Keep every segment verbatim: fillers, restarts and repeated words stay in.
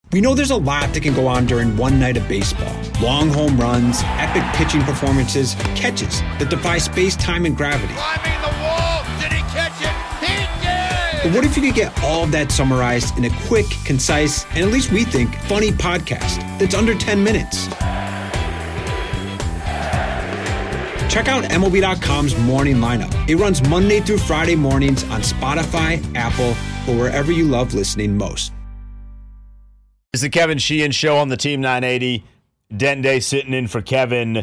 We know there's a lot that can go on during one night of baseball. Long home runs, epic pitching performances, catches that defy space, time, and gravity. Climbing the wall, did he catch it? He did! But what if you could get all of that summarized in a quick, concise, and at least we think, funny podcast that's under ten minutes? Check out M L B dot com's Morning Lineup. It runs Monday through Friday mornings on Spotify, Apple, or wherever you love listening most. It's the Kevin Sheehan Show on the Team nine eighty. Denton Day sitting in for Kevin.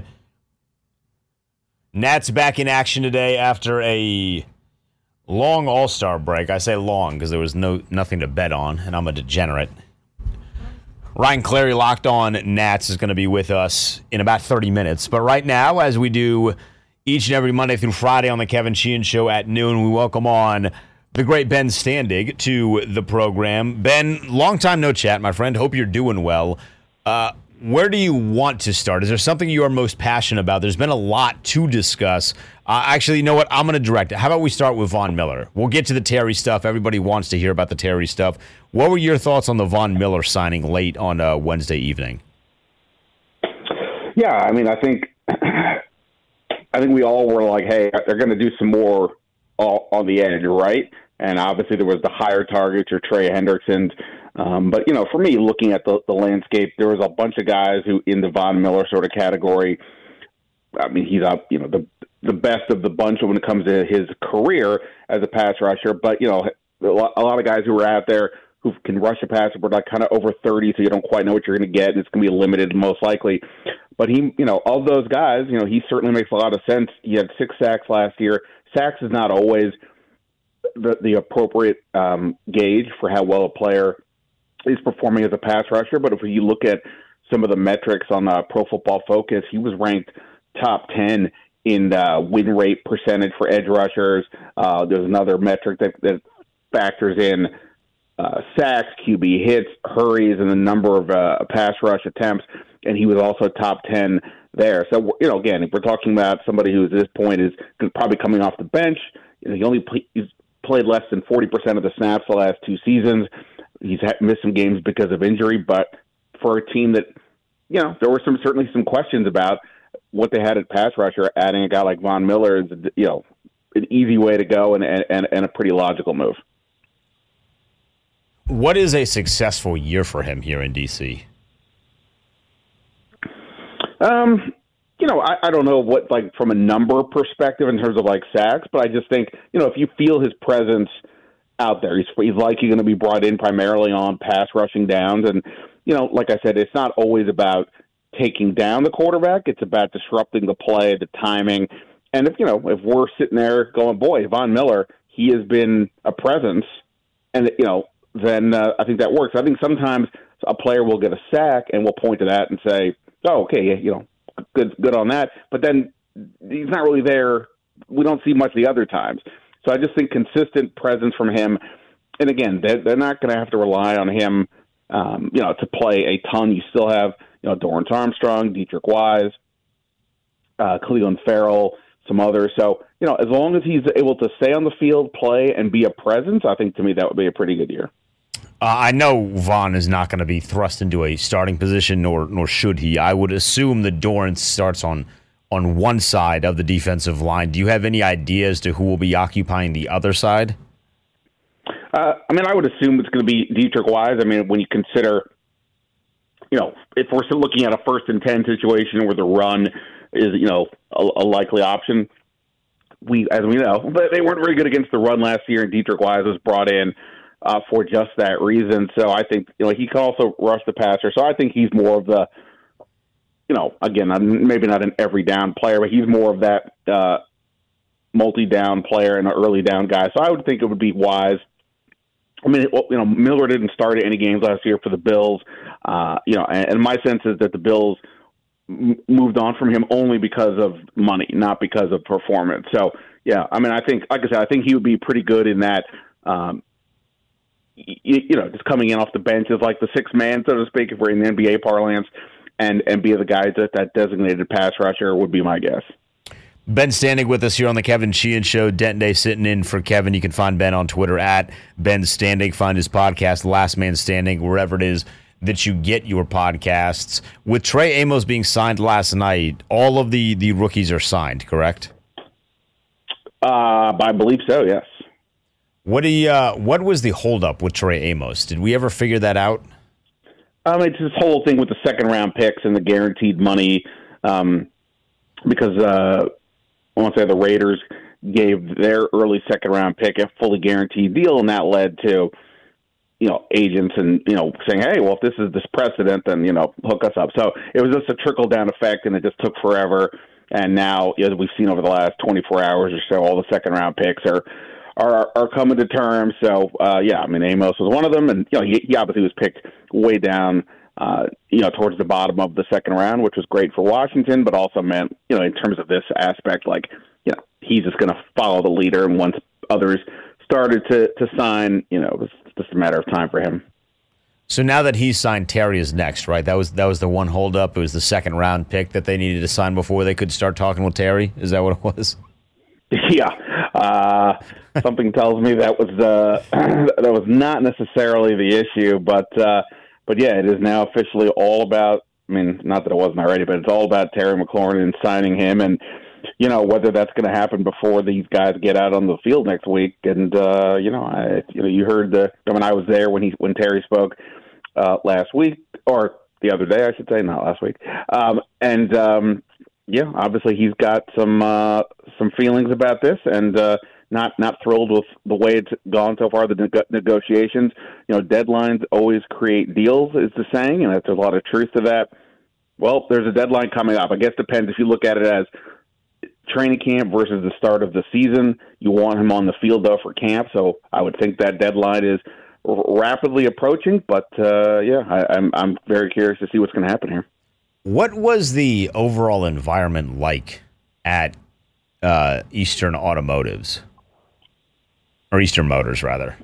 Nats back in action today after a long All-Star break. I say long because there was no nothing to bet on, and I'm a degenerate. Ryan Clary, Locked On Nats, is going to be with us in about thirty minutes. But right now, as we do each and every Monday through Friday on the Kevin Sheehan Show at noon, we welcome on the great Ben Standig to the program. Ben, long time no chat, my friend. Hope you're doing well. Uh, where do you want to start? Is there something you are most passionate about? There's been a lot to discuss. Uh, actually, you know what? I'm going to direct it. How about we start with Von Miller? We'll get to the Terry stuff. Everybody wants to hear about the Terry stuff. What were your thoughts on the Von Miller signing late on uh, Wednesday evening? Yeah, I mean, I think I think we all were like, hey, they're going to do some more on the edge, right? And obviously there was the higher targets or Trey Hendrickson. Um, but, you know, for me, looking at the, the landscape, there was a bunch of guys who in the Von Miller sort of category. I mean, he's up, you know, the the best of the bunch when it comes to his career as a pass rusher. But, you know, a lot of guys who were out there who can rush a passer were like kind of over thirty, so you don't quite know what you're going to get, and it's going to be limited most likely. But he, you know, of those guys, you know, he certainly makes a lot of sense. He had six sacks last year. Sacks is not always the, the appropriate um, gauge for how well a player is performing as a pass rusher. But if you look at some of the metrics on uh, Pro Football Focus, he was ranked top ten in uh, win rate percentage for edge rushers. Uh, there's another metric that, that factors in uh, sacks, Q B hits, hurries, and the number of uh, pass rush attempts. And he was also top ten there. So, you know, again, if we're talking about somebody who at this point is probably coming off the bench, you know, he only play, he's played less than forty percent of the snaps the last two seasons. He's had, missed some games because of injury, but for a team that, you know, there were some certainly some questions about what they had at pass rusher, adding a guy like Von Miller is, you know, an easy way to go and, and, and a pretty logical move. What is a successful year for him here in D C? Um, you know, I, I don't know what, like, from a number perspective in terms of, like, sacks, but I just think, you know, if you feel his presence out there, he's, he's likely going to be brought in primarily on pass rushing downs. And, you know, like I said, it's not always about taking down the quarterback. It's about disrupting the play, the timing. And if, you know, if we're sitting there going, boy, Von Miller, he has been a presence, and, you know, then uh, I think that works. I think sometimes a player will get a sack and we'll point to that and say, oh, okay, you know, good good on that. But then he's not really there. We don't see much the other times. So I just think consistent presence from him. And again, they're, they're not going to have to rely on him, um, you know, to play a ton. You still have, you know, Dorrance Armstrong, Deatrich Wise, uh, Cleveland Farrell, some others. So, you know, as long as he's able to stay on the field, play, and be a presence, I think to me that would be a pretty good year. Uh, I know Von is not going to be thrust into a starting position, nor nor should he. I would assume that Dorrance starts on on one side of the defensive line. Do you have any idea as to who will be occupying the other side? Uh, I mean, I would assume it's going to be Deatrich Wise. I mean, when you consider, you know, if we're still looking at a first and ten situation where the run is, you know, a, a likely option, we, as we know, but they weren't very good against the run last year, and Deatrich Wise was brought in Uh, for just that reason. So I think, you know, he can also rush the passer. So I think he's more of the, you know, again, maybe not an every down player, but he's more of that uh, multi-down player and an early down guy. So I would think it would be Wise. I mean, you know, Miller didn't start any games last year for the Bills. Uh, you know, and, and my sense is that the Bills m- moved on from him only because of money, not because of performance. So, yeah, I mean, I think, like I said, I think he would be pretty good in that, um, You, you know, just coming in off the bench is like the sixth man, so to speak, if we're in the N B A parlance, and, and be the guy that that designated pass rusher would be my guess. Ben Standig with us here on the Kevin Sheehan Show. Denton Day sitting in for Kevin. You can find Ben on Twitter at Ben Standig. Find his podcast, Last Man Standing, wherever it is that you get your podcasts. With Trey Amos being signed last night, all of the, the rookies are signed, correct? Uh, I believe so, yes. What do you, uh, what was the holdup with Trey Amos? Did we ever figure that out? Um, it's this whole thing with the second round picks and the guaranteed money, um, because uh, I want to say the Raiders gave their early second round pick a fully guaranteed deal, and that led to, you know, agents and, you know, saying, hey, well, if this is this precedent, then, you know, hook us up. So it was just a trickle down effect, and it just took forever. And now, as we've seen over the last twenty-four hours or so, all the second round picks are are, are coming to terms. So, uh, yeah, I mean, Amos was one of them, and, you know, he, he obviously was picked way down, uh, you know, towards the bottom of the second round, which was great for Washington, but also meant, you know, in terms of this aspect, like, you know, he's just going to follow the leader, and once others started to, to sign, you know, it was just a matter of time for him. So now that he's signed, Terry is next, right? That was that was the one holdup. It was the second round pick that they needed to sign before they could start talking with Terry. Is that what it was? Yeah, uh, something tells me that was uh, that was not necessarily the issue, but uh, but yeah, it is now officially all about. I mean, not that it wasn't already, but it's all about Terry McLaurin and signing him, and you know whether that's going to happen before these guys get out on the field next week. And uh, you know, I you know you heard the. I mean, I was there when he when Terry spoke uh, last week or the other day, I should say, not last week, um, and. Um, Yeah, obviously he's got some uh, some feelings about this, and uh, not not thrilled with the way it's gone so far. The neg- negotiations, you know, deadlines always create deals, is the saying, and there's a lot of truth to that. Well, there's a deadline coming up. I guess it depends if you look at it as training camp versus the start of the season. You want him on the field though for camp, so I would think that deadline is r- rapidly approaching. But uh, yeah, I, I'm I'm very curious to see what's going to happen here. What was the overall environment like at uh, Eastern Automotives? Or Eastern Motors, rather?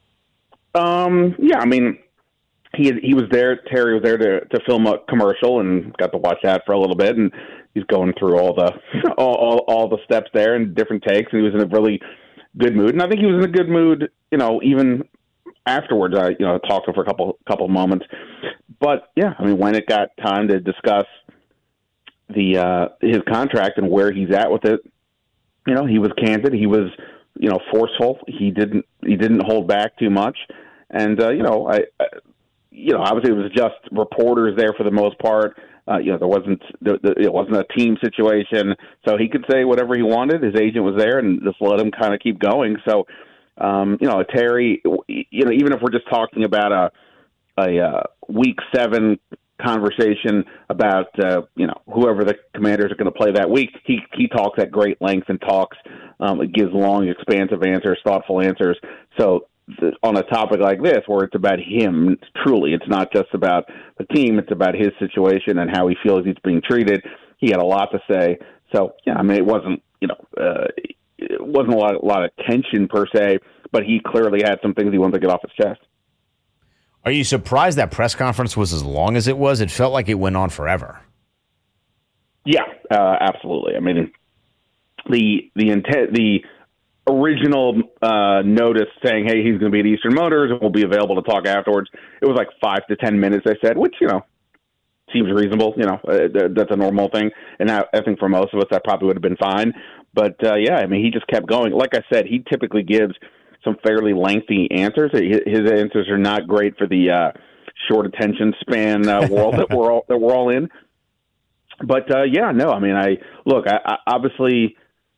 Um, yeah, I mean, he he was there, Terry was there to, to film a commercial and got to watch that for a little bit, and he's going through all the all, all, all the steps there and different takes, and he was in a really good mood. And I think he was in a good mood, you know, even afterwards. I you know talked to him for a couple couple of moments. But, yeah, I mean, when it got time to discuss the uh, his contract and where he's at with it, you know, he was candid. He was, you know, forceful. He didn't he didn't hold back too much. And, uh, you know, I, I, you know, obviously it was just reporters there for the most part. Uh, you know, there wasn't the, the, it wasn't a team situation. So he could say whatever he wanted. His agent was there and just let him kind of keep going. So, um, you know, Terry, you know, even if we're just talking about a, a uh, week seven conversation about uh, you know whoever the Commanders are going to play that week. He he talks at great length and talks. Um, it gives long, expansive answers, thoughtful answers. So th- on a topic like this, where it's about him, truly, it's not just about the team. It's about his situation and how he feels he's being treated. He had a lot to say. So yeah, I mean, it wasn't you know uh, it wasn't a lot a lot of tension per se, but he clearly had some things he wanted to get off his chest. Are you surprised that press conference was as long as it was? It felt like it went on forever. Yeah, uh, absolutely. I mean, the the intent, the original uh, notice saying, "Hey, he's going to be at Eastern Motors and we'll be available to talk afterwards." It was like five to ten minutes. They said, which you know seems reasonable. You know, uh, that's a normal thing. And I, I think for most of us, that probably would have been fine. But uh, yeah, I mean, he just kept going. Like I said, he typically gives some fairly lengthy answers. His answers are not great for the uh, short attention span uh, world that we're all that we're all in. But uh, yeah, no, I mean, I look. I, I, obviously,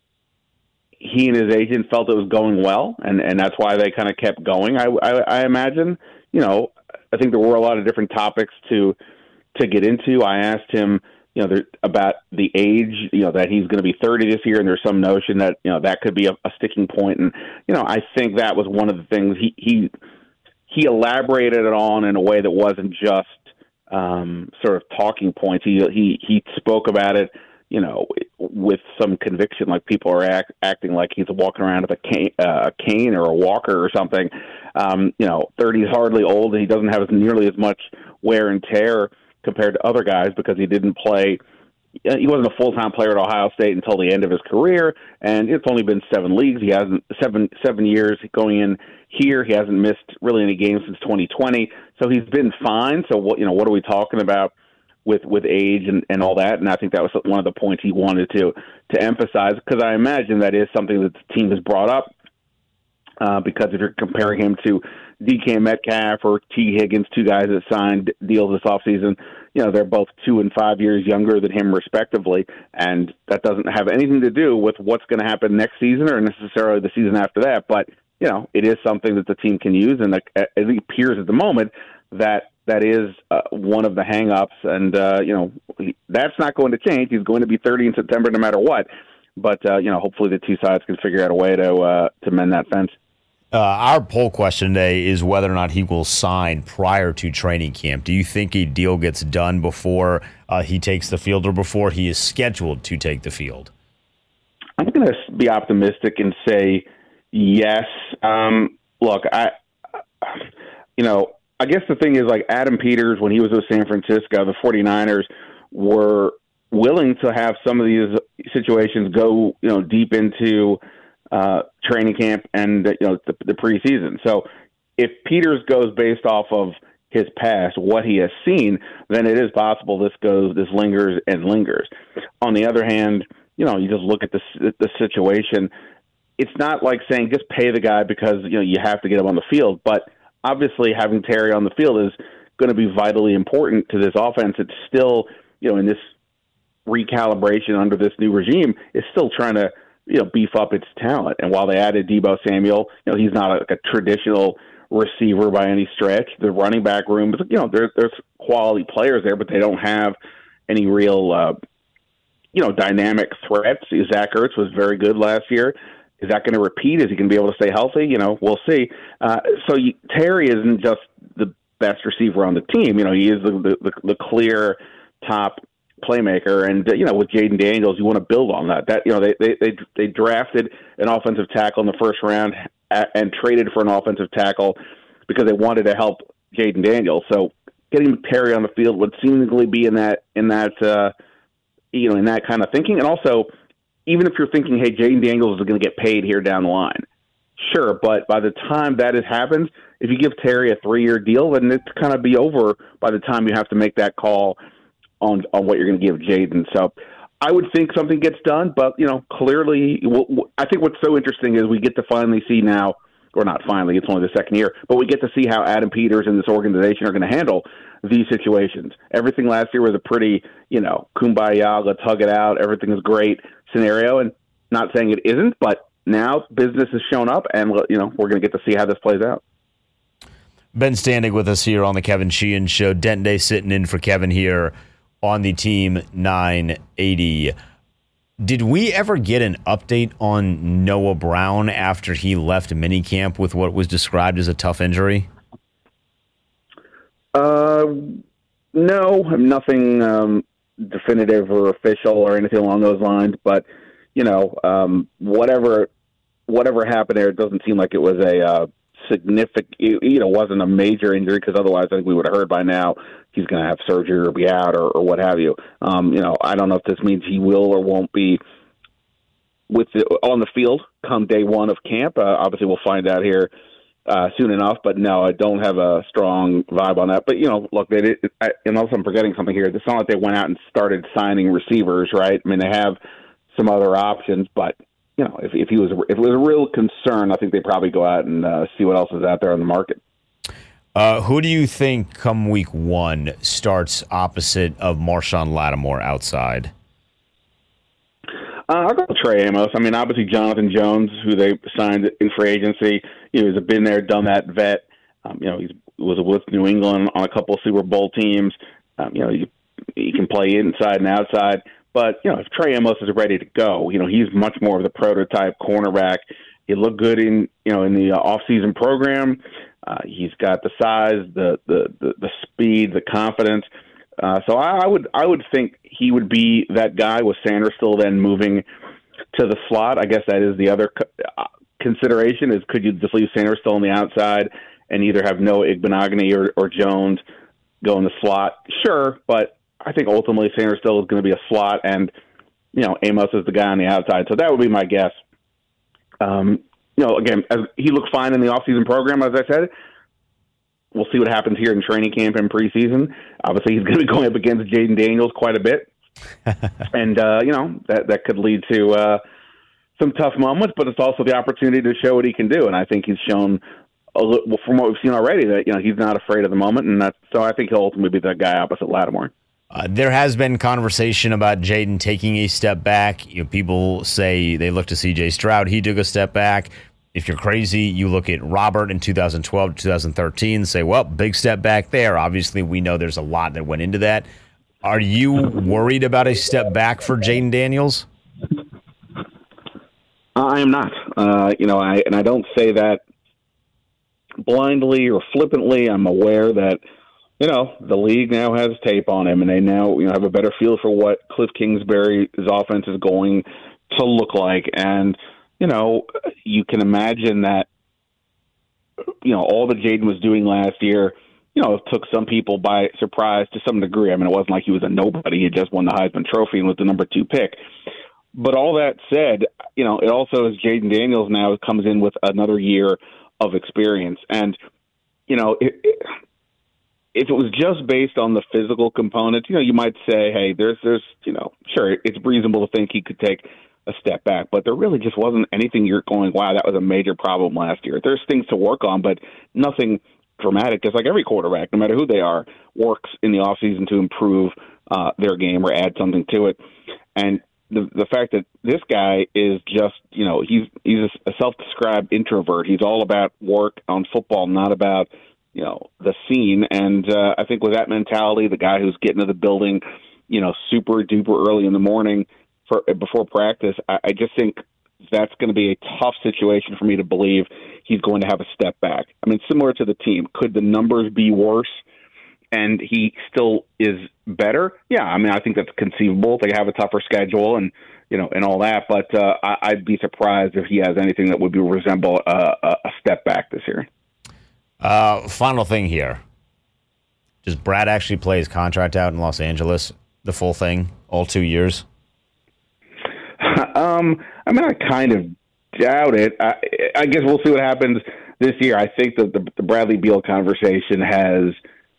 he and his agent felt it was going well, and, and that's why they kind of kept going. I, I, I imagine. You know, I think there were a lot of different topics to to get into. I asked him, you know, there, about the age, you know, that he's going to be thirty this year, and there's some notion that, you know, that could be a, a sticking point. And, you know, I think that was one of the things he he, he elaborated it on in a way that wasn't just um, sort of talking points. He, he, he spoke about it, you know, with some conviction, like people are act, acting like he's walking around with a cane, uh, a cane or a walker or something. Um, you know, thirty is hardly old, and he doesn't have as nearly as much wear and tear compared to other guys because he didn't play he wasn't a full-time player at Ohio State until the end of his career, and it's only been seven leagues. He hasn't seven seven years going in here. He hasn't missed really any games since twenty twenty, so he's been fine. So what you know, what are we talking about with with age and, and all that? And I think that was one of the points he wanted to to emphasize, because I imagine that is something that the team has brought up. Uh, because if you're comparing him to D K Metcalf or T. Higgins, two guys that signed deals this offseason, you know, they're both two and five years younger than him, respectively, and that doesn't have anything to do with what's going to happen next season or necessarily the season after that. But, you know, it is something that the team can use, and it appears at the moment that that is uh, one of the hang-ups, and, uh, you know, that's not going to change. He's going to be thirty in September no matter what. But, uh, you know, hopefully the two sides can figure out a way to uh, to mend that fence. Uh, our poll question today is whether or not he will sign prior to training camp. Do you think a deal gets done before uh, he takes the field or before he is scheduled to take the field? I'm going to be optimistic and say yes. Um, look, I, you know, I guess the thing is, like, Adam Peters, when he was with San Francisco, the 49ers were willing to have some of these situations go, you know, deep into Uh, training camp and you know the, the preseason. So if Peters goes based off of his past, what he has seen, then it is possible this goes, this lingers and lingers. On the other hand, you know, you just look at the the situation. It's not like saying just pay the guy because you know you have to get him on the field. But obviously, having Terry on the field is going to be vitally important to this offense. It's still, you know, in this recalibration under this new regime, is still trying to, you know, beef up its talent. And while they added Deebo Samuel, you know, he's not like a traditional receiver by any stretch. The running back room, you know, there, there's quality players there, but they don't have any real, uh, you know, dynamic threats. Zach Ertz was very good last year. Is that going to repeat? Is he going to be able to stay healthy? You know, we'll see. Uh, so you, Terry isn't just the best receiver on the team. You know, he is the, the, the clear top playmaker, and uh, you know, with Jaden Daniels, you want to build on that. That you know, they they they, they drafted an offensive tackle in the first round at, and traded for an offensive tackle because they wanted to help Jaden Daniels. So getting Terry on the field would seemingly be in that in that uh, you know in that kind of thinking. And also, even if you're thinking, hey, Jaden Daniels is going to get paid here down the line, sure, but by the time that has happened, if you give Terry a three-year deal, then it's kind of be over by the time you have to make that call on on what you're going to give Jaden. So I would think something gets done, but, you know, clearly, w- I think what's so interesting is we get to finally see now, or not finally, it's only the second year, but we get to see how Adam Peters and this organization are going to handle these situations. Everything last year was a pretty, you know, kumbaya, let's hug it out, everything is great scenario, and not saying it isn't, but now business has shown up, and, you know, we're going to get to see how this plays out. Ben Standing with us here on the Kevin Sheehan Show. Denton Day sitting in for Kevin here on the Team nine eighty. Did we ever get an update on Noah Brown after he left minicamp with what was described as a tough injury? Uh, no, nothing um, definitive or official or anything along those lines. But, you know, um, whatever whatever happened there, it doesn't seem like it was a uh, significant, you know, wasn't a major injury, because otherwise I think we would have heard by now he's going to have surgery or be out or, or what have you. Um, you know, I don't know if this means he will or won't be with the, on the field come day one of camp. Uh, obviously, we'll find out here uh, soon enough. But no, I don't have a strong vibe on that. But, you know, look, they did, I, unless I'm forgetting something here, it's not like they went out and started signing receivers, right? I mean, they have some other options, but, you know, if, if he was if it was a real concern, I think they'd probably go out and uh, see what else is out there on the market. Uh, who do you think come week one starts opposite of Marshawn Lattimore outside? Uh, I'll go with Trey Amos. I mean, obviously Jonathan Jones, who they signed in free agency, you know, he's a been there, done that vet. Um, you know, he was with New England on a couple of Super Bowl teams. Um, you know, he, he can play inside and outside. But, you know, if Trey Amos is ready to go, you know, he's much more of the prototype cornerback. He looked good in, you know, in the uh, off-season program. Uh, he's got the size, the the the, the speed, the confidence. Uh, so I, I would I would think he would be that guy, with Sanders still then moving to the slot. I guess that is the other co- consideration, is could you just leave Sanders still on the outside and either have Noah Igbenogany or, or Jones go in the slot? Sure, but I think ultimately Sanders still is going to be a slot, and you know Amos is the guy on the outside. So that would be my guess. Um, you know, again, as he looked fine in the offseason program, as I said. We'll see what happens here in training camp and preseason. Obviously, he's going to be going up against Jayden Daniels quite a bit. and, uh, you know, that, that could lead to uh, some tough moments, but it's also the opportunity to show what he can do. And I think he's shown, a little, from what we've seen already, that, you know, he's not afraid of the moment. And that's, so I think he'll ultimately be that guy opposite Lattimore. Uh, there has been conversation about Jayden taking a step back. You know, people say they look to C J Stroud. He took a step back. If you're crazy, you look at Robert in two thousand twelve to two thousand thirteen and say, well, big step back there. Obviously, we know there's a lot that went into that. Are you worried about a step back for Jayden Daniels? I am not. Uh, you know, I and I don't say that blindly or flippantly. I'm aware that, you know, the league now has tape on him, and they now, you know, have a better feel for what Cliff Kingsbury's offense is going to look like. And you know, you can imagine that, you know, all that Jayden was doing last year, you know, took some people by surprise to some degree. I mean, it wasn't like he was a nobody. He just won the Heisman Trophy and was the number two pick. But all that said, you know, it also is Jayden Daniels now comes in with another year of experience. And, you know, it, it, if it was just based on the physical component, you know, you might say, hey, there's, there's, you know, sure, it's reasonable to think he could take a step back, but there really just wasn't anything you're going, wow, that was a major problem last year. There's things to work on, but nothing dramatic. Just like every quarterback, no matter who they are, works in the offseason to improve uh, their game or add something to it. And the the fact that this guy is just, you know, he's he's a self-described introvert. He's all about work on football, not about, you know, the scene. And uh, I think with that mentality, the guy who's getting to the building, you know, super duper early in the morning, For, before practice, I, I just think that's going to be a tough situation for me to believe he's going to have a step back. I mean, similar to the team, could the numbers be worse and he still is better? Yeah, I mean, I think that's conceivable. They have a tougher schedule and, you know, and all that, but uh, I, I'd be surprised if he has anything that would be resemble a, a step back this year. Uh, final thing here. Does Brad actually play his contract out in Los Angeles, the full thing, all two years? Um, I mean, I kind of doubt it. I, I guess we'll see what happens this year. I think that the, the Bradley Beal conversation has,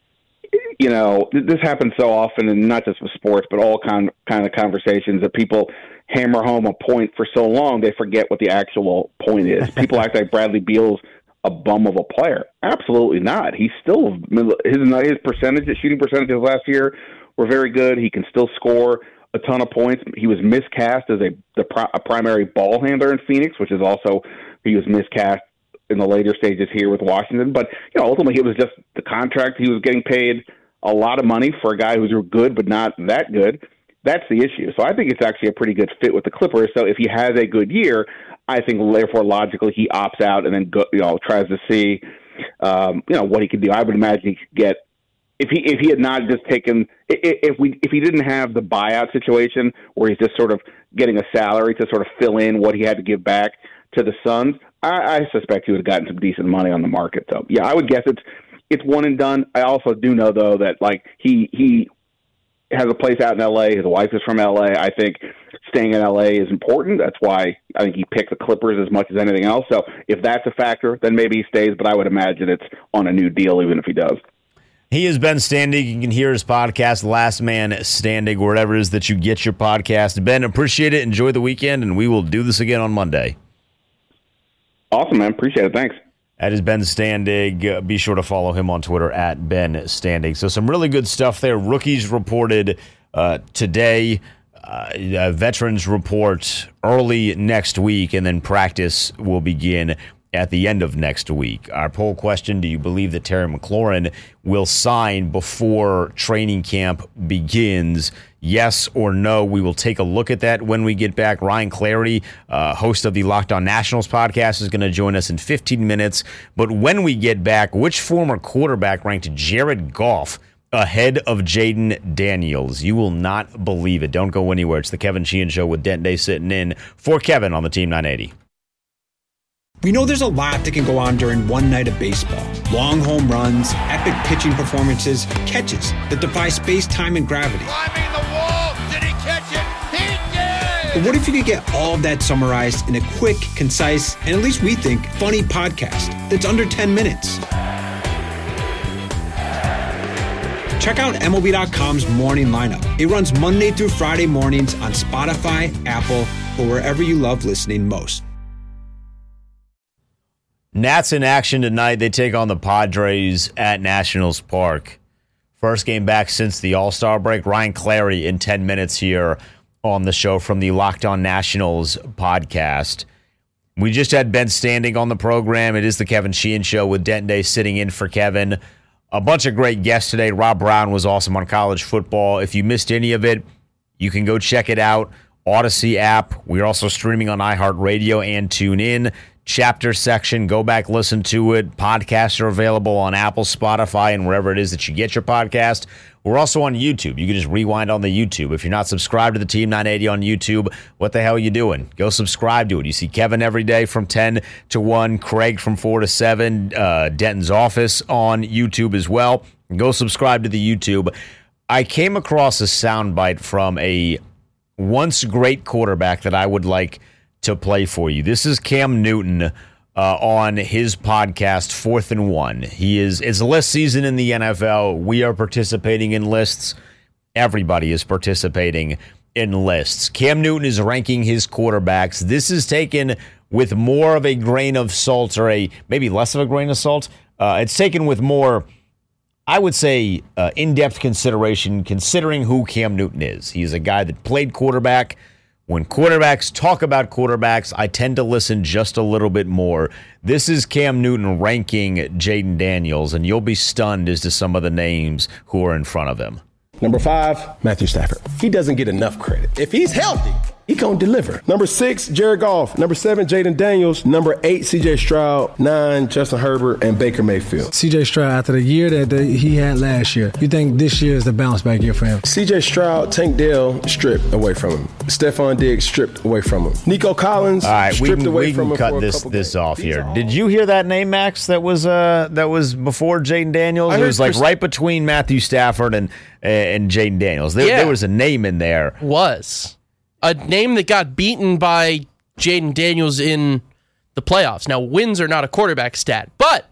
you know, this happens so often, and not just with sports, but all kind kind of conversations that people hammer home a point for so long they forget what the actual point is. People act like Bradley Beal's a bum of a player. Absolutely not. He's still his his percentage, his shooting percentages last year were very good. He can still score a ton of points. He was miscast as a the pro, a primary ball handler in Phoenix, which is also he was miscast in the later stages here with Washington. But you know, ultimately, it was just the contract. He was getting paid a lot of money for a guy who's good but not that good. That's the issue. So I think it's actually a pretty good fit with the Clippers. So if he has a good year, I think therefore logically he opts out and then go, you know tries to see um, you know what he could do. I would imagine he could get. If he if he had not just taken if we if he didn't have the buyout situation where he's just sort of getting a salary to sort of fill in what he had to give back to the Suns, I, I suspect he would have gotten some decent money on the market. So yeah, I would guess it's it's one and done. I also do know though that like he he has a place out in L A. His wife is from L A. I think staying in L A is important. That's why I think he picked the Clippers as much as anything else. So if that's a factor, then maybe he stays. But I would imagine it's on a new deal, even if he does. He is Ben Standig. You can hear his podcast, Last Man Standing, wherever it is that you get your podcast. Ben, appreciate it. Enjoy the weekend, and we will do this again on Monday. Awesome, man. Appreciate it. Thanks. That is Ben Standig. Uh, be sure to follow him on Twitter at Ben Standig. So some really good stuff there. Rookies reported uh, today. Uh, uh, veterans report early next week, and then practice will begin at the end of next week. Our poll question, do you believe that Terry McLaurin will sign before training camp begins? Yes or no? We will take a look at that when we get back. Ryan Clary, uh, host of the Locked On Nationals podcast, is going to join us in fifteen minutes. But when we get back, which former quarterback ranked Jared Goff ahead of Jayden Daniels? You will not believe it. Don't go anywhere. It's the Kevin Sheehan Show with Dent Day sitting in for Kevin on the Team nine eighty. We know there's a lot that can go on during one night of baseball. Long home runs, epic pitching performances, catches that defy space, time, and gravity. Climbing the wall. Did he catch it? He did! But what if you could get all of that summarized in a quick, concise, and at least we think, funny podcast that's under ten minutes? Check out M L B dot com's Morning Lineup. It runs Monday through Friday mornings on Spotify, Apple, or wherever you love listening most. Nats in action tonight. They take on the Padres at Nationals Park. First game back since the All-Star break. Ryan Clary in ten minutes here on the show from the Locked On Nationals podcast. We just had Ben Standing on the program. It is the Kevin Sheehan Show with Denton Day sitting in for Kevin. A bunch of great guests today. Rob Brown was awesome on college football. If you missed any of it, you can go check it out. Odyssey app. We're also streaming on iHeartRadio and TuneIn. Chapter section, go back, listen to it. Podcasts are available on Apple, Spotify, and wherever it is that you get your podcast. We're also on YouTube. You can just rewind on the YouTube. If you're not subscribed to the Team nine eighty on YouTube, what the hell are you doing? Go subscribe to it. You see Kevin every day from ten to one, Craig from four to seven, uh, Denton's Office on YouTube as well. Go subscribe to the YouTube. I came across a soundbite from a once great quarterback that I would like to play for you. This is Cam Newton uh, on his podcast, Fourth and One. He is, it's list season in the N F L. We are participating in lists. Everybody is participating in lists. Cam Newton is ranking his quarterbacks. This is taken with more of a grain of salt, or a maybe less of a grain of salt. Uh, it's taken with more, I would say, uh, in-depth consideration, considering who Cam Newton is. He's a guy that played quarterback. When quarterbacks talk about quarterbacks, I tend to listen just a little bit more. This is Cam Newton ranking Jayden Daniels, and you'll be stunned as to some of the names who are in front of him. Number five, Matthew Stafford. He doesn't get enough credit. If he's healthy, he gonna deliver. Number six, Jared Goff. Number seven, Jayden Daniels. Number eight, C J Stroud. Nine, Justin Herbert and Baker Mayfield. C J Stroud, after the year that the, he had last year, you think this year is the bounce back year for him? C J Stroud, Tank Dell stripped away from him. Stephon Diggs stripped away from him. Nico Collins All right, stripped we can, away we from can him. cut for a this couple this games. off These here. are Did you hear that name, Max? That was uh that was before Jayden Daniels. I It was like pers- right between Matthew Stafford and uh, and Jayden Daniels. There, Yeah. there was a name in there. Was a name that got beaten by Jayden Daniels in the playoffs. Now, wins are not a quarterback stat, but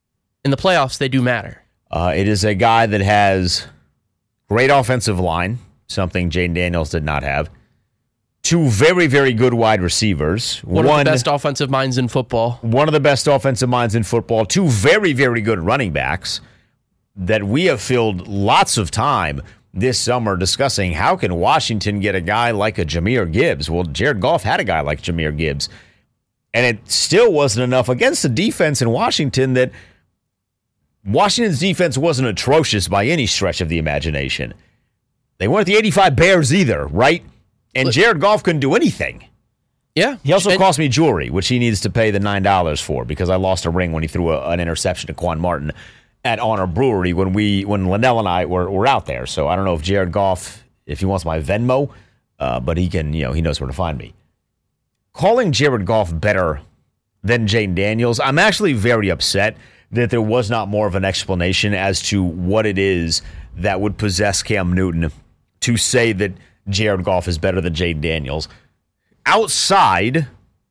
in the playoffs, they do matter. Uh, it is a guy that has great offensive line, something Jayden Daniels did not have. Two very, very good wide receivers. One, of the best offensive minds in football. One of the best offensive minds in football. Two very, very good running backs that we have filled lots of time this summer discussing how can Washington get a guy like a Jahmyr Gibbs. Well, Jared Goff had a guy like Jahmyr Gibbs, and it still wasn't enough against the defense in Washington. That Washington's defense wasn't atrocious by any stretch of the imagination. They weren't the eighty-five Bears either, right? And Jared Goff couldn't do anything. Yeah. He also and, cost me jewelry, which he needs to pay the nine dollars for because I lost a ring when he threw a, an interception to Quan Martin at Honor Brewery when we when Linnell and I were, were out there. So I don't know if Jared Goff, if he wants my Venmo, uh, but he can, you know, he knows where to find me. Calling Jared Goff better than Jayden Daniels, I'm actually very upset that there was not more of an explanation as to what it is that would possess Cam Newton to say that Jared Goff is better than Jayden Daniels. Outside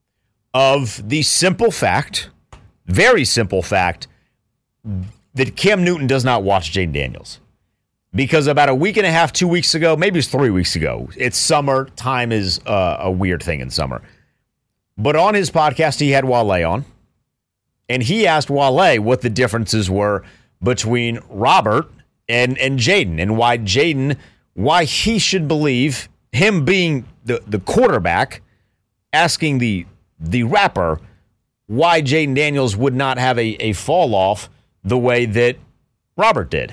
of the simple fact, very simple fact, that Cam Newton does not watch Jayden Daniels. Because about a week and a half, two weeks ago, maybe it's three weeks ago, it's summer. Time is uh, a weird thing in summer. But on his podcast, he had Wale on. And he asked Wale what the differences were between Robert and, and Jayden. And why Jayden, why he should believe, him being the, the quarterback, asking the, the rapper, why Jayden Daniels would not have a, a fall off the way that Robert did.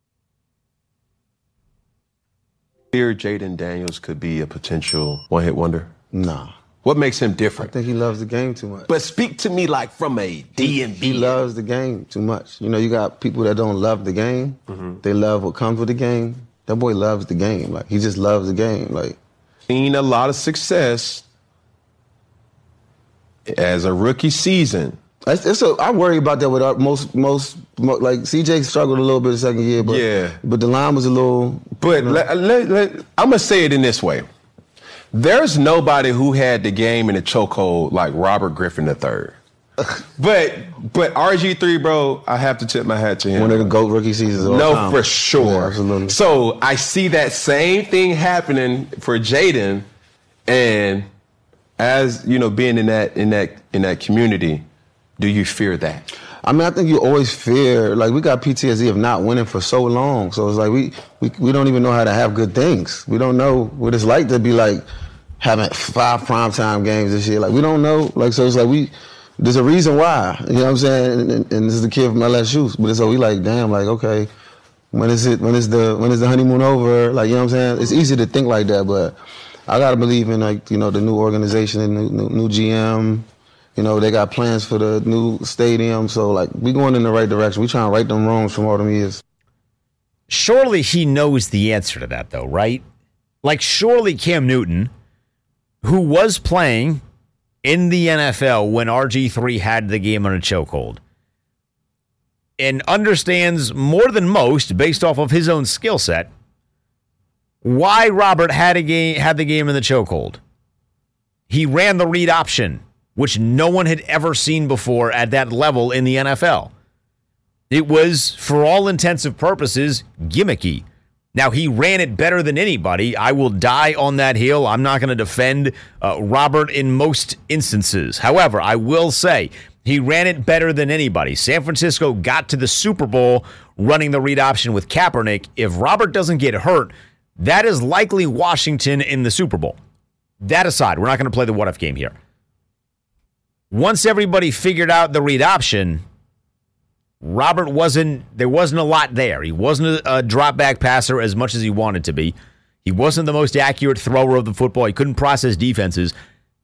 Fear Jayden Daniels could be a potential one-hit wonder? Nah. What makes him different? I think he loves the game too much. But speak to me like from a D and B. He loves the game too much. You know, you got people that don't love the game. Mm-hmm. They love what comes with the game. That boy loves the game. Like, he just loves the game. Like, seen a lot of success as a rookie season. It's, it's a, I worry about that with our, most, most, mo like C J struggled a little bit the second year, but yeah. but the line was a little. But you know. let, let, let, I'm going to say it in this way. There's nobody who had the game in a chokehold like Robert Griffin the third. But but R G three, bro, I have to tip my hat to him. One of the GOAT rookie seasons. All no, time. for sure. Yeah, absolutely. So I see that same thing happening for Jaden, and as you know, being in that in that in that community, do you fear that? I mean, I think you always fear. Like we got P T S D of not winning for so long, so it's like we we we don't even know how to have good things. We don't know what it's like to be like having five primetime games this year. Like we don't know. Like so, it's like we. There's a reason why, you know what I'm saying? And, and, and this is the kid from L S U. But so we like, damn, like, okay, when is it, when is the, when is the honeymoon over? Like, you know what I'm saying? It's easy to think like that, but I gotta believe in like, you know, the new organization, the new, new, new G M, you know, they got plans for the new stadium. So like, we going in the right direction. We trying to right them wrongs from all them years. Surely he knows the answer to that though, right? Like surely Cam Newton, who was playing in the N F L when R G three had the game on a chokehold, and understands more than most, based off of his own skill set, why Robert had a game had the game in the chokehold. He ran the read option, which no one had ever seen before at that level in the N F L. It was, for all intents and purposes, gimmicky. Now, he ran it better than anybody. I will die on that hill. I'm not going to defend uh, Robert in most instances. However, I will say he ran it better than anybody. San Francisco got to the Super Bowl running the read option with Kaepernick. If Robert doesn't get hurt, that is likely Washington in the Super Bowl. That aside, we're not going to play the what-if game here. Once everybody figured out the read option, Robert wasn't, there wasn't a lot there. He wasn't a, a drop back passer as much as he wanted to be. He wasn't the most accurate thrower of the football. He couldn't process defenses.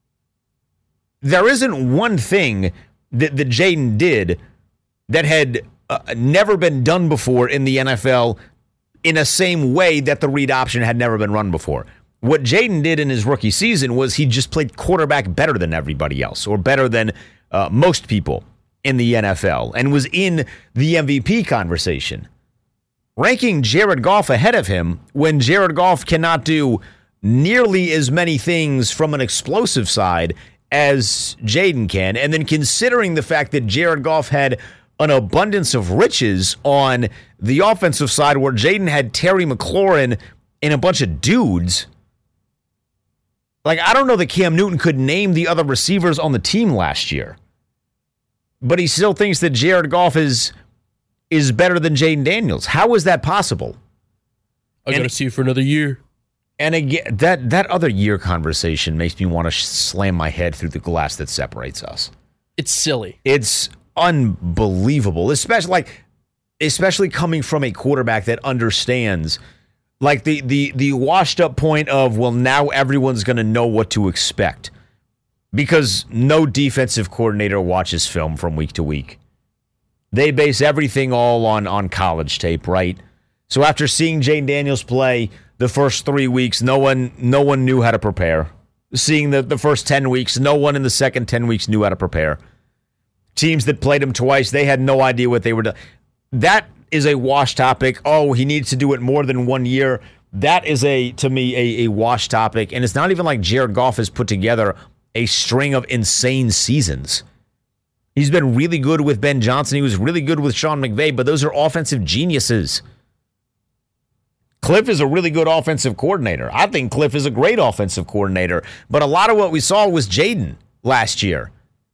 There isn't one thing that, that Jaden did that had uh, never been done before in the N F L in a same way that the read option had never been run before. What Jaden did in his rookie season was he just played quarterback better than everybody else, or better than uh, most people in the N F L, and was in the M V P conversation. Ranking Jared Goff ahead of him when Jared Goff cannot do nearly as many things from an explosive side as Jaden can, and then considering the fact that Jared Goff had an abundance of riches on the offensive side where Jaden had Terry McLaurin and a bunch of dudes. Like, I don't know that Cam Newton could name the other receivers on the team last year, but he still thinks that Jared Goff is is better than Jaden Daniels. How is that possible? I got to see you for another year. And again, that, that other year conversation makes me want to sh- slam my head through the glass that separates us. It's silly. It's unbelievable, especially like, especially coming from a quarterback that understands, like the the the washed up point of, well, now everyone's going to know what to expect. Because no defensive coordinator watches film from week to week. They base everything all on, on college tape, right? So after seeing Jaden Daniels play the first three weeks, no one no one knew how to prepare. Seeing the, the first ten weeks, no one in the second ten weeks knew how to prepare. Teams that played him twice, they had no idea what they were doing. That is a wash topic. Oh, he needs to do it more than one year. That is, a to me, a, a wash topic. And it's not even like Jared Goff has put together a string of insane seasons. He's been really good with Ben Johnson. He was really good with Sean McVay, but those are offensive geniuses. Cliff is a really good offensive coordinator. I think Cliff is a great offensive coordinator, but a lot of what we saw was Jaden last year.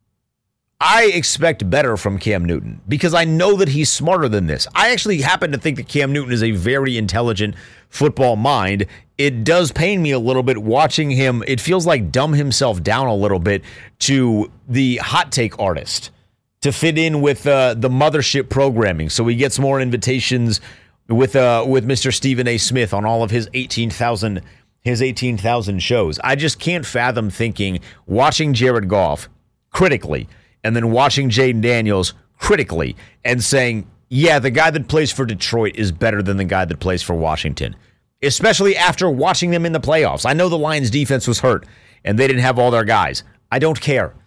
I expect better from Cam Newton because I know that he's smarter than this. I actually happen to think that Cam Newton is a very intelligent football mind. It does pain me a little bit watching him. It feels like dumb himself down a little bit to the hot take artist to fit in with uh, the mothership programming. So he gets more invitations with uh, with Mister Stephen A. Smith on all of his eighteen thousand his eighteen thousand shows. I just can't fathom thinking, watching Jared Goff critically and then watching Jaden Daniels critically and saying, yeah, the guy that plays for Detroit is better than the guy that plays for Washington, especially after watching them in the playoffs. I know the Lions defense was hurt and they didn't have all their guys. I don't care.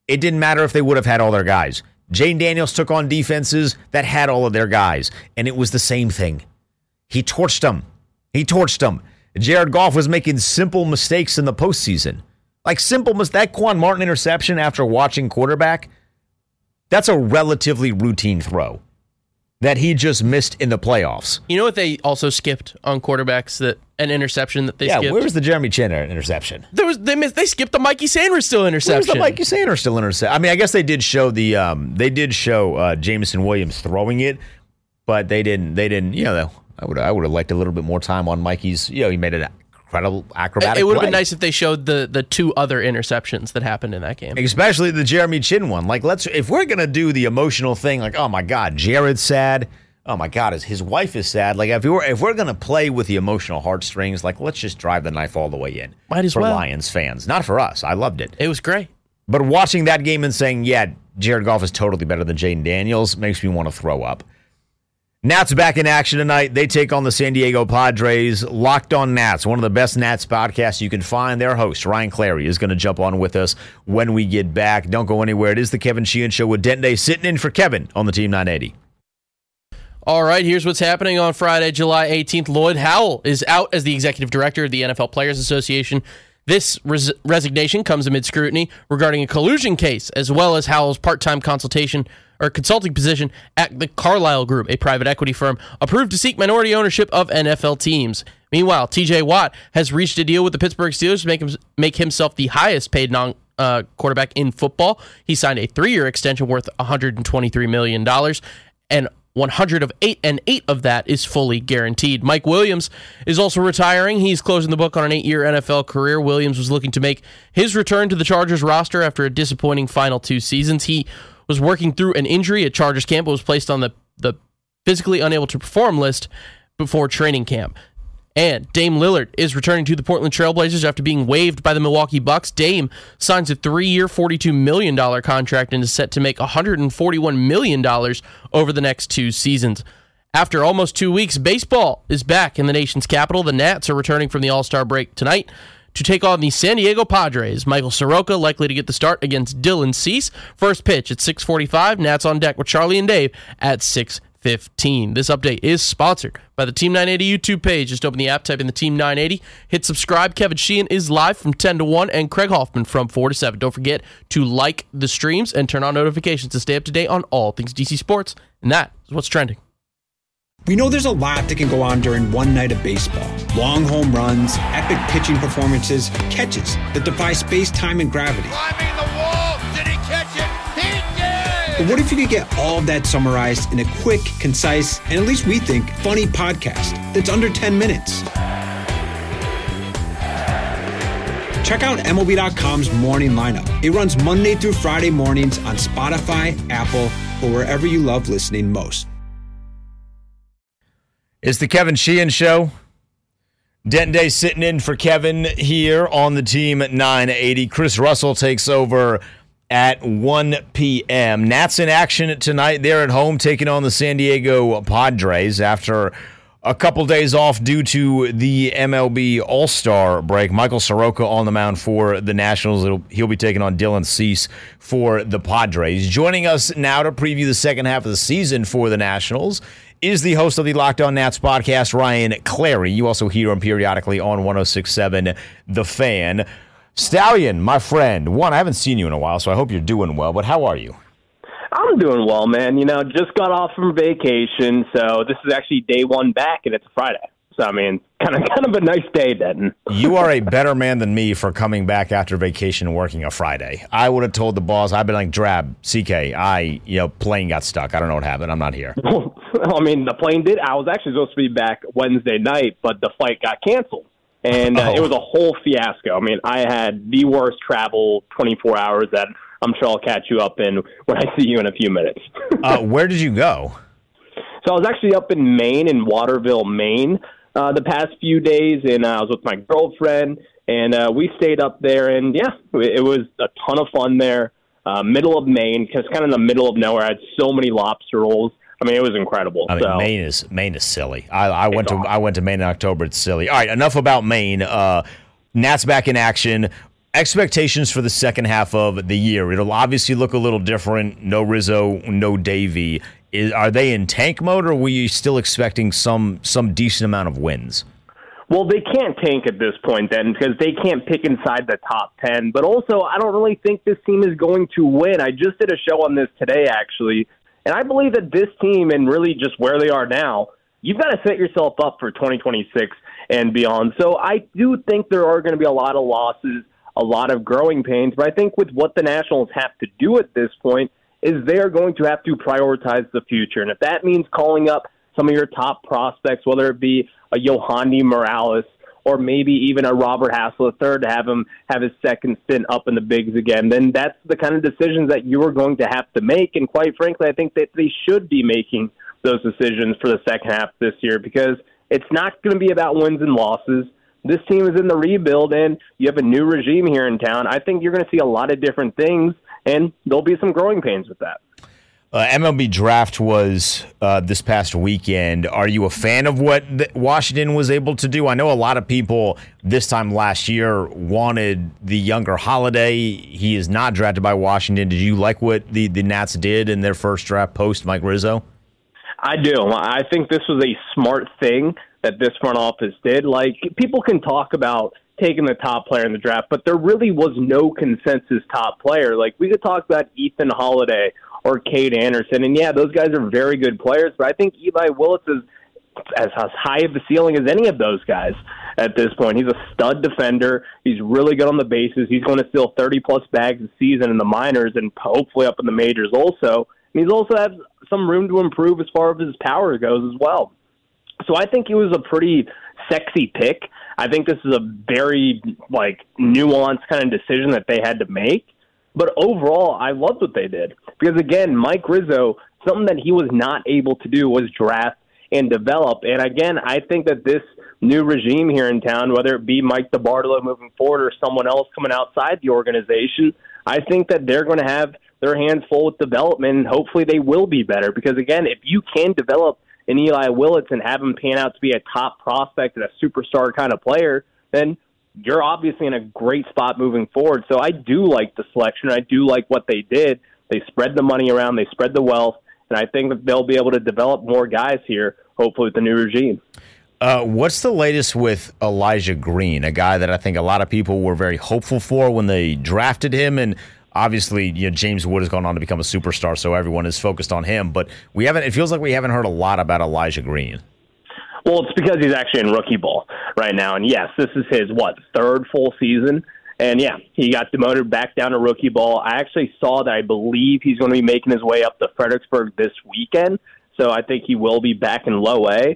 It didn't matter if they would have had all their guys. Jayden Daniels took on defenses that had all of their guys, and it was the same thing. He torched them. He torched them. Jared Goff was making simple mistakes in the postseason. Like simple mis- that Quan Martin interception after watching quarterback, that's a relatively routine throw that he just missed in the playoffs. You know what they also skipped on quarterbacks, that an interception that they yeah, skipped? Yeah, where was the Jeremy Chin interception? There was they missed, they skipped the Mikey Sanders still interception. Where's the Mikey Sanders still interception? I mean, I guess they did show the um, they did show uh, Jameson Williams throwing it, but they didn't they didn't, you know, I would I would have liked a little bit more time on Mikey's, you know, he made an incredible acrobatic It would have play. been nice if they showed the the two other interceptions that happened in that game. Especially the Jeremy Chin one. Like, let's if we're going to do the emotional thing, like, oh my God, Jared's sad. Oh my God, his wife is sad. Like, if we're if we're gonna play with the emotional heartstrings, like, let's just drive the knife all the way in. Might as for well. Lions fans, not for us. I loved it. It was great. But watching that game and saying, yeah, Jared Goff is totally better than Jayden Daniels makes me want to throw up. Nats back in action tonight. They take on the San Diego Padres. Locked on Nats, one of the best Nats podcasts you can find. Their host, Ryan Clary, is going to jump on with us when we get back. Don't go anywhere. It is the Kevin Sheehan Show with Denton Day sitting in for Kevin on the Team nine eighty. All right, here's what's happening on Friday, July eighteenth. Lloyd Howell is out as the executive director of the N F L Players Association. This res- resignation comes amid scrutiny regarding a collusion case, as well as Howell's part-time consultation or consulting position at the Carlyle Group, a private equity firm approved to seek minority ownership of N F L teams. Meanwhile, T J Watt has reached a deal with the Pittsburgh Steelers to make him make himself the highest-paid non uh, quarterback in football. He signed a three-year extension worth one hundred twenty-three million dollars, and one hundred of eight and eight of that is fully guaranteed. Mike Williams is also retiring. He's closing the book on an eight-year N F L career. Williams was looking to make his return to the Chargers roster after a disappointing final two seasons. He was working through an injury at Chargers camp, but was placed on the, the physically unable to perform list before training camp. And Dame Lillard is returning to the Portland Trailblazers after being waived by the Milwaukee Bucks. Dame signs a three-year, forty-two million dollars contract and is set to make one hundred forty-one million dollars over the next two seasons. After almost two weeks, baseball is back in the nation's capital. The Nats are returning from the All-Star break tonight to take on the San Diego Padres. Michael Soroka likely to get the start against Dylan Cease. First pitch at six forty-five. Nats on deck with Charlie and Dave at six fifteen. This update is sponsored by the Team nine eighty YouTube page. Just open the app, type in the Team nine eighty, hit subscribe. Kevin Sheehan is live from ten to one and Craig Hoffman from four to seven. Don't forget to like the streams and turn on notifications to stay up to date on all things D C sports. And that is what's trending. We know there's a lot that can go on during one night of baseball. Long home runs, epic pitching performances, catches that defy space, time, and gravity. Climbing the wall. Did he catch it? He did! But what if you could get all of that summarized in a quick, concise, and at least we think, funny podcast that's under ten minutes? Check out M L B dot com's Morning Lineup. It runs Monday through Friday mornings on Spotify, Apple, or wherever you love listening most. It's the Kevin Sheehan Show. Denton Day sitting in for Kevin here on the Team nine eighty. Chris Russell takes over at one p.m. Nats in action tonight. They're at home taking on the San Diego Padres after a couple days off due to the M L B All-Star break. Michael Soroka on the mound for the Nationals. It'll, he'll be taking on Dylan Cease for the Padres. Joining us now to preview the second half of the season for the Nationals is the host of the Locked On Nats podcast, Ryan Clary. You also hear him periodically on one oh six point seven The Fan. Stallion, my friend, one, I haven't seen you in a while, so I hope you're doing well, but how are you? I'm doing well, man. You know, just got off from vacation, so this is actually day one back, and it's a Friday. So, I mean, kind of kind of a nice day, Denton. You are a better man than me for coming back after vacation and working a Friday. I would have told the boss, I've been like, Drab, C K, I, you know, plane got stuck. I don't know what happened. I'm not here. Well, I mean, the plane did. I was actually supposed to be back Wednesday night, but the flight got canceled. And uh, oh. It was a whole fiasco. I mean, I had the worst travel twenty-four hours that I'm sure I'll catch you up in when I see you in a few minutes. uh, where did you go? So I was actually up in Maine, in Waterville, Maine, uh, the past few days, and uh, I was with my girlfriend, and uh, we stayed up there, and yeah, it was a ton of fun there. Uh, middle of Maine, because kind of in the middle of nowhere. I had so many lobster rolls. I mean, it was incredible. I mean, so, Maine is Maine is silly. I, I went to awesome. I went to Maine in October. It's silly. All right, enough about Maine. Uh, Nats back in action. Expectations for the second half of the year. It'll obviously look a little different. No Rizzo, no Davey. Is, are they in tank mode, or are we still expecting some some decent amount of wins? Well, they can't tank at this point then because they can't pick inside the top ten. But also, I don't really think this team is going to win. I just did a show on this today, actually, and I believe that this team and really just where they are now, you've got to set yourself up for twenty twenty-six and beyond. So I do think there are going to be a lot of losses, a lot of growing pains. But I think with what the Nationals have to do at this point is they're going to have to prioritize the future. And if that means calling up some of your top prospects, whether it be a Yohandy Morales or maybe even a Robert Hassel the third to have him have his second stint up in the bigs again, then that's the kind of decisions that you are going to have to make. And quite frankly, I think that they should be making those decisions for the second half this year because it's not going to be about wins and losses. This team is in the rebuild, and you have a new regime here in town. I think you're going to see a lot of different things, and there'll be some growing pains with that. Uh, M L B draft was uh, this past weekend. Are you a fan of what the Washington was able to do? I know a lot of people this time last year wanted the younger Holiday. He is not drafted by Washington. Did you like what the, the Nats did in their first draft post Mike Rizzo? I do. I think this was a smart thing that this front office did. Like, people can talk about taking the top player in the draft, but there really was no consensus top player. Like, we could talk about Ethan Holiday or Cade Anderson, and yeah, those guys are very good players, but I think Eli Willits is as, as high of the ceiling as any of those guys at this point. He's a stud defender. He's really good on the bases. He's going to steal thirty-plus bags a season in the minors and hopefully up in the majors also. And he's also has some room to improve as far as his power goes as well. So I think it was a pretty sexy pick. I think this is a very, like, nuanced kind of decision that they had to make. But overall, I loved what they did. Because, again, Mike Rizzo, something that he was not able to do was draft and develop. And, again, I think that this new regime here in town, whether it be Mike DiBartolo moving forward or someone else coming outside the organization, I think that they're going to have their hands full with development, and hopefully they will be better. Because, again, if you can develop an Eli Willits and have him pan out to be a top prospect and a superstar kind of player, then you're obviously in a great spot moving forward. So I do like the selection. I do like what they did. They spread the money around. They spread the wealth. And I think that they'll be able to develop more guys here, hopefully with the new regime. Uh, what's the latest with Elijah Green, a guy that I think a lot of people were very hopeful for when they drafted him? And obviously, you know, James Wood has gone on to become a superstar, so everyone is focused on him. But we haven't. It feels like we haven't heard a lot about Elijah Green. Well, it's because he's actually in rookie ball right now. And, yes, this is his, what, third full season? And, yeah, he got demoted back down to rookie ball. I actually saw that I believe he's going to be making his way up to Fredericksburg this weekend. So I think he will be back in low A.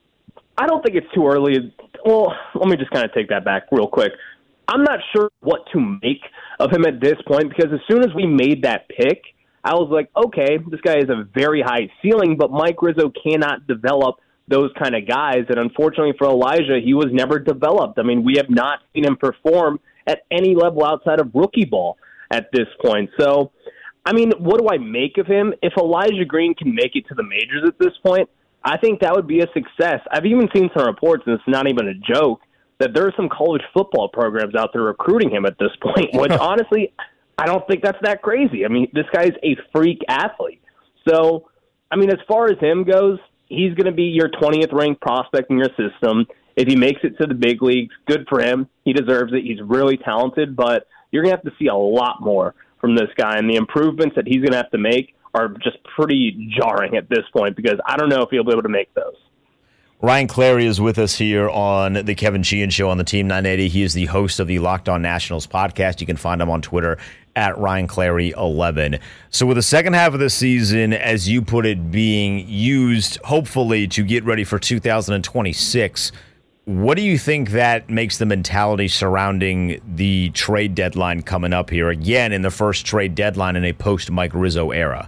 I don't think it's too early. Well, let me just kind of take that back real quick. I'm not sure what to make of him at this point because as soon as we made that pick, I was like, okay, this guy has a very high ceiling, but Mike Rizzo cannot develop those kind of guys. And unfortunately for Elijah, he was never developed. I mean, we have not seen him perform at any level outside of rookie ball at this point. So, I mean, what do I make of him? If Elijah Green can make it to the majors at this point, I think that would be a success. I've even seen some reports, and it's not even a joke, that there are some college football programs out there recruiting him at this point, which honestly, I don't think that's that crazy. I mean, this guy's a freak athlete. So, I mean, as far as him goes, he's going to be your twentieth ranked prospect in your system. If he makes it to the big leagues, good for him. He deserves it. He's really talented, but you're going to have to see a lot more from this guy, and the improvements that he's going to have to make are just pretty jarring at this point because I don't know if he'll be able to make those. Ryan Clary is with us here on the Kevin Sheehan Show on the Team nine eighty. He is the host of the Locked On Nationals podcast. You can find him on Twitter at Ryan Clary eleven. So with the second half of the season, as you put it, being used hopefully to get ready for two thousand twenty-six, what do you think that makes the mentality surrounding the trade deadline coming up here, again in the first trade deadline in a post-Mike Rizzo era?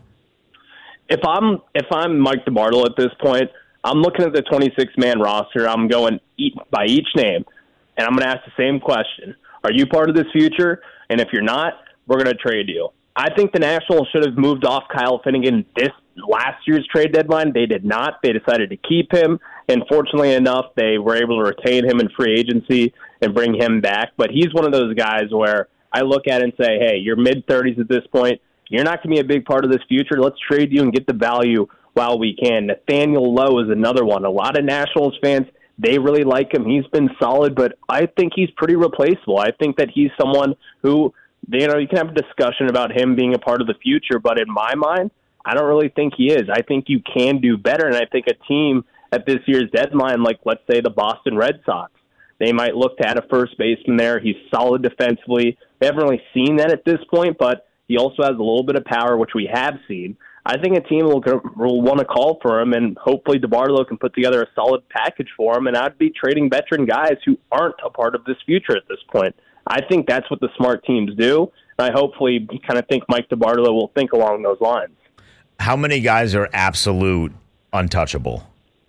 If I'm if I'm Mike DiBartolo at this point, I'm looking at the twenty-six man roster. I'm going each, by each name, and I'm going to ask the same question. Are you part of this future? And if you're not, we're going to trade you. I think the Nationals should have moved off Kyle Finnegan this last year's trade deadline. They did not. They decided to keep him. And fortunately enough, they were able to retain him in free agency and bring him back. But he's one of those guys where I look at it and say, hey, you're mid-thirties at this point. You're not going to be a big part of this future. Let's trade you and get the value while we can. Nathaniel Lowe is another one. A lot of Nationals fans, they really like him. He's been solid, but I think he's pretty replaceable. I think that he's someone who, you know, you can have a discussion about him being a part of the future, but in my mind, I don't really think he is. I think you can do better, and I think a team at this year's deadline, like let's say the Boston Red Sox, they might look to add a first baseman there. He's solid defensively. We haven't really seen that at this point, but he also has a little bit of power, which we have seen. I think a team will, will want to call for him, and hopefully DeBartolo can put together a solid package for him, and I'd be trading veteran guys who aren't a part of this future at this point. I think that's what the smart teams do, and I hopefully kind of think Mike DeBartolo will think along those lines. How many guys are absolute untouchable?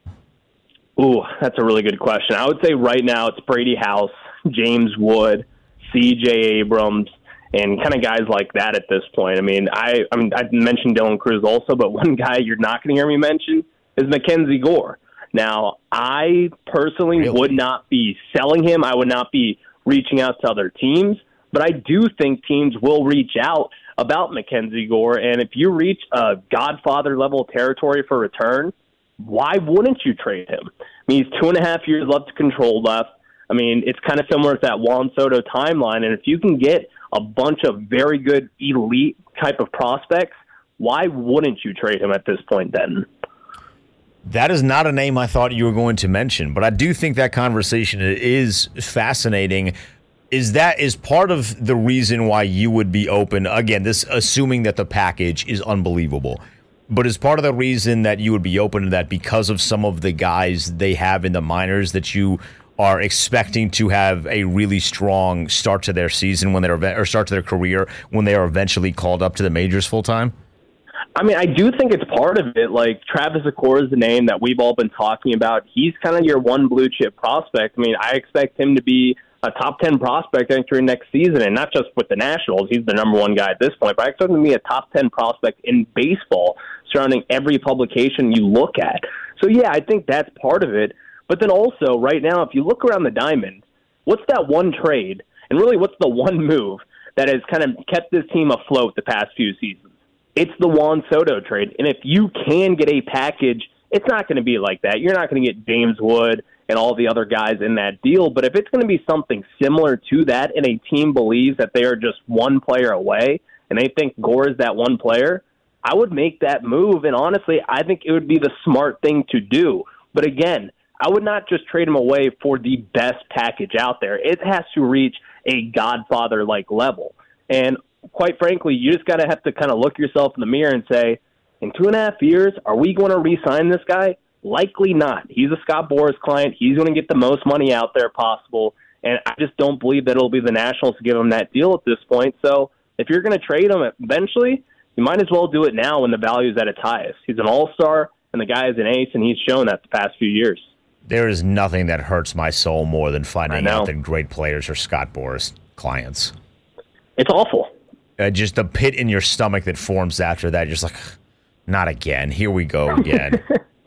Ooh, that's a really good question. I would say right now it's Brady House, James Wood, C J Abrams, and kind of guys like that at this point. I mean, I I mean, I mentioned Dylan Cruz also, but one guy you're not going to hear me mention is Mackenzie Gore. Now, I personally really? would not be selling him. I would not be reaching out to other teams, but I do think teams will reach out about Mackenzie Gore, and if you reach a Godfather-level territory for return, why wouldn't you trade him? I mean, he's two and a half years left to control left. I mean, it's kind of similar to that Juan Soto timeline, and if you can get a bunch of very good elite type of prospects, why wouldn't you trade him at this point then? That is not a name I thought you were going to mention, but I do think that conversation is fascinating. Is that is part of the reason why you would be open, again, this assuming that the package is unbelievable, but is part of the reason that you would be open to that because of some of the guys they have in the minors that you are expecting to have a really strong start to their season when they're or start to their career when they are eventually called up to the majors full time? I mean, I do think it's part of it. Like, Travis Acor is the name that we've all been talking about. He's kind of your one blue chip prospect. I mean, I expect him to be a top ten prospect entering next season, and not just with the Nationals. He's the number one guy at this point, but I expect him to be a top ten prospect in baseball surrounding every publication you look at. So, yeah, I think that's part of it. But then also, right now, if you look around the diamond, what's that one trade, and really what's the one move that has kind of kept this team afloat the past few seasons? It's the Juan Soto trade. And if you can get a package, it's not going to be like that. You're not going to get James Wood and all the other guys in that deal. But if it's going to be something similar to that and a team believes that they are just one player away and they think Gore is that one player, I would make that move. And honestly, I think it would be the smart thing to do. But again, I would not just trade him away for the best package out there. It has to reach a Godfather-like level. And quite frankly, you just got to have to kind of look yourself in the mirror and say, in two and a half years, are we going to re-sign this guy? Likely not. He's a Scott Boras client. He's going to get the most money out there possible. And I just don't believe that it'll be the Nationals to give him that deal at this point. So if you're going to trade him eventually, you might as well do it now when the value is at its highest. He's an all-star, and the guy is an ace, and he's shown that the past few years. There is nothing that hurts my soul more than finding out that great players are Scott Boras clients. It's awful. Uh, just the pit in your stomach that forms after that. You're just like, not again. Here we go again.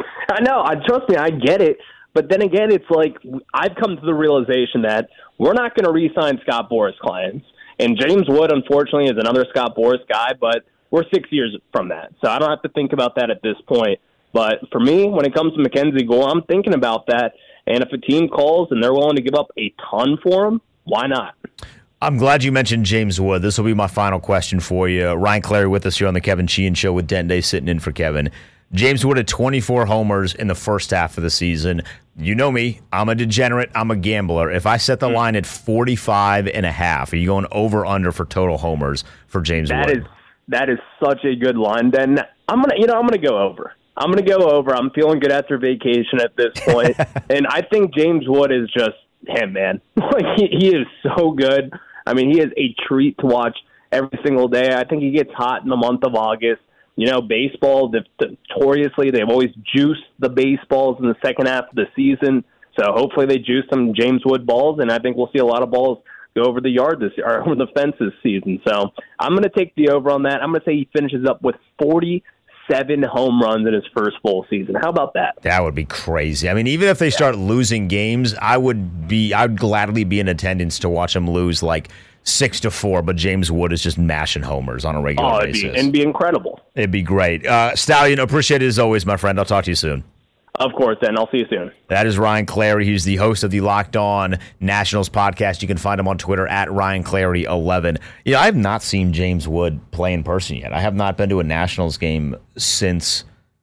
I know. I trust me. I get it. But then again, it's like I've come to the realization that we're not going to re-sign Scott Boras clients. And James Wood, unfortunately, is another Scott Boras guy, but we're six years from that. So I don't have to think about that at this point. But for me, when it comes to Mackenzie Gore, I'm thinking about that. And if a team calls and they're willing to give up a ton for him, why not? I'm glad you mentioned James Wood. This will be my final question for you. Ryan Clary with us here on the Kevin Sheehan Show with Dende sitting in for Kevin. James Wood had twenty-four homers in the first half of the season. You know me. I'm a degenerate. I'm a gambler. If I set the line at forty-five and a half, are you going over under for total homers for James that Wood? Is, that is such a good line, Ben. I'm gonna, you know, I'm gonna go over. I'm gonna go over. I'm feeling good after vacation at this point, and I think James Wood is just him, man. Like he, he is so good. I mean, he is a treat to watch every single day. I think he gets hot in the month of August. You know, baseball, notoriously, they've always juiced the baseballs in the second half of the season. So hopefully they juice some James Wood balls, and I think we'll see a lot of balls go over the yard this or over the fence this season. So I'm going to take the over on that. I'm going to say he finishes up with forty-seven home runs in his first full season. How about that? That would be crazy. I mean, even if they start losing games, I would be, I would gladly be in attendance to watch them lose like six to four, but James Wood is just mashing homers on a regular oh, it'd basis. Be, it'd be incredible. It'd be great. Uh, Stallion, appreciate it as always, my friend. I'll talk to you soon. Of course, then. I'll see you soon. That is Ryan Clary. He's the host of the Locked On Nationals podcast. You can find him on Twitter at Ryan Clary eleven. You know, I have not seen James Wood play in person yet. I have not been to a Nationals game since.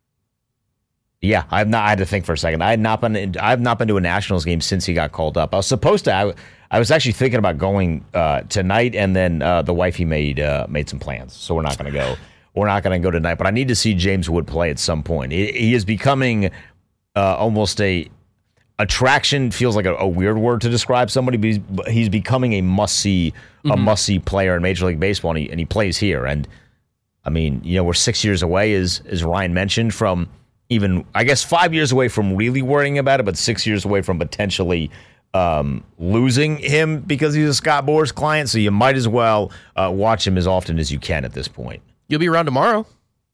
Yeah, I have not. I had to think for a second. I had not been. In, I have not been to a Nationals game since he got called up. I was supposed to. I, I was actually thinking about going uh, tonight, and then uh, the wifey made uh, made some plans, so we're not going to go. We're not going to go tonight. But I need to see James Wood play at some point. He, he is becoming. Uh, almost a attraction feels like a, a weird word to describe somebody, but he's, he's becoming a must see mm-hmm. a must see player in Major League Baseball, and he, and he plays here. And I mean, you know, we're six years away, as as Ryan mentioned, from even I guess five years away from really worrying about it, but six years away from potentially um, losing him because he's a Scott Boras client. So you might as well uh, watch him as often as you can at this point. You'll be around tomorrow.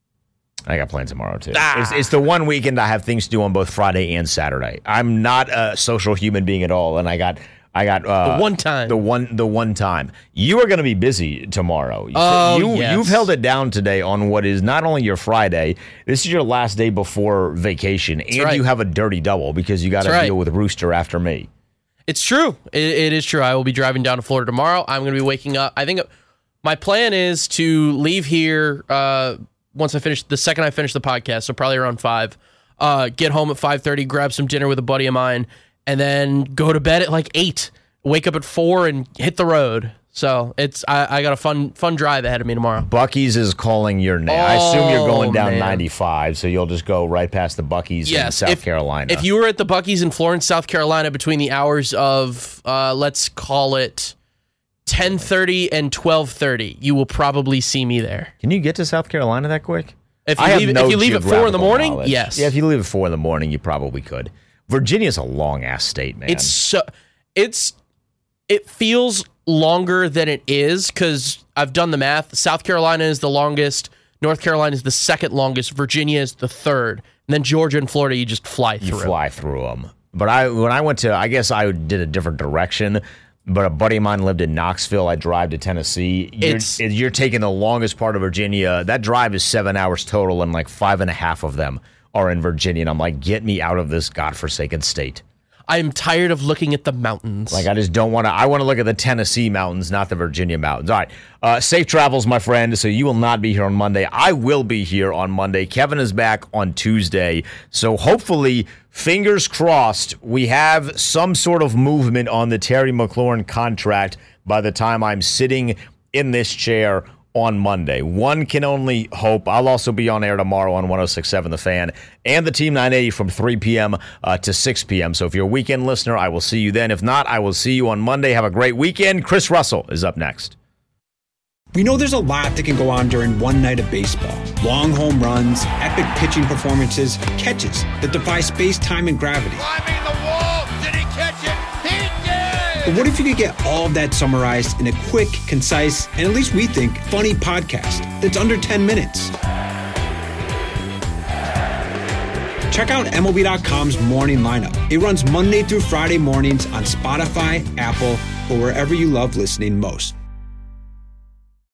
I got plans tomorrow, too. Ah. It's, it's the one weekend I have things to do on both Friday and Saturday. I'm not a social human being at all, and I got I got uh, the one time. The one the one time. You are going to be busy tomorrow. Oh, you, yes. You've held it down today on what is not only your Friday, this is your last day before vacation, That's and right. you have a dirty double because you got to right. deal with Rooster after me. It's true. It, it is true. I will be driving down to Florida tomorrow. I'm going to be waking up. I think my plan is to leave here uh, once I finish, the second I finish the podcast, so probably around five, uh, get home at five thirty, grab some dinner with a buddy of mine, and then go to bed at like eight, wake up at four, and hit the road. So it's I, I got a fun fun drive ahead of me tomorrow. Buc-ee's is calling your name. Oh, I assume you're going down man. ninety-five, so you'll just go right past the Buc-ee's yes, in South if, Carolina. If you were at the Buc-ee's in Florence, South Carolina, between the hours of, uh, let's call it ten thirty and twelve thirty, you will probably see me there. Can you get to South Carolina that quick? If you I leave, have no if you leave at four in the morning, knowledge. yes. Yeah, if you leave at four in the morning, you probably could. Virginia's a long-ass state, man. It's so, it's, it feels longer than it is because I've done the math. South Carolina is the longest. North Carolina is the second longest. Virginia is the third. And then Georgia and Florida, you just fly through. You fly through them. But I, when I went to, I guess I did a different direction. But a buddy of mine lived in Knoxville. I drive to Tennessee. You're, It's- you're taking the longest part of Virginia. That drive is seven hours total, and like five and a half of them are in Virginia. And I'm like, get me out of this godforsaken state. I'm tired of looking at the mountains. Like, I just don't want to. I want to look at the Tennessee mountains, not the Virginia mountains. All right. Uh, safe travels, my friend. So you will not be here on Monday. I will be here on Monday. Kevin is back on Tuesday. So hopefully, fingers crossed, we have some sort of movement on the Terry McLaurin contract by the time I'm sitting in this chair on Monday. One can only hope. I'll also be on air tomorrow on one oh six point seven The Fan and the Team nine eighty from three p.m. Uh, to six p.m. So if you're a weekend listener, I will see you then. If not, I will see you on Monday. Have a great weekend. Chris Russell is up next. We know there's a lot that can go on during one night of baseball. Long home runs, epic pitching performances, catches that defy space, time, and gravity. Climbing the wall. Did he catch it? He did! But what if you could get all of that summarized in a quick, concise, and at least we think, funny podcast that's under ten minutes? Check out M L B dot com's Morning Lineup. It runs Monday through Friday mornings on Spotify, Apple, or wherever you love listening most.